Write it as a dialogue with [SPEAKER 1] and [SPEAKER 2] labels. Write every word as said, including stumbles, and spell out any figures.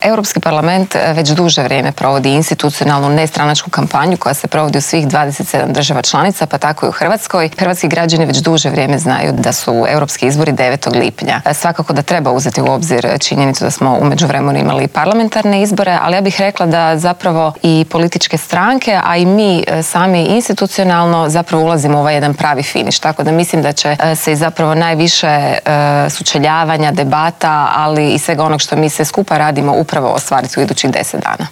[SPEAKER 1] Europski parlament već duže vrijeme provodi institucionalnu nestranačku kampanju koja se provodi u svih dvadeset sedam država članica, pa tako i u Hrvatskoj. Hrvatski građani već duže vrijeme znaju da su europski izbori devetog lipnja. Svakako da treba uzeti u obzir činjenicu da smo u međuvremenu imali parlamentarne izbore, ali ja bih rekla da zapravo i političke stranke, a i mi sami institucionalno zapravo ulazimo u ovaj jedan pravi finiš. Tako da mislim da će se i zapravo najviše sučeljavanja, debata, ali i svega onog što mi se skupa radimo upravo ostvariti u idućih deset dana.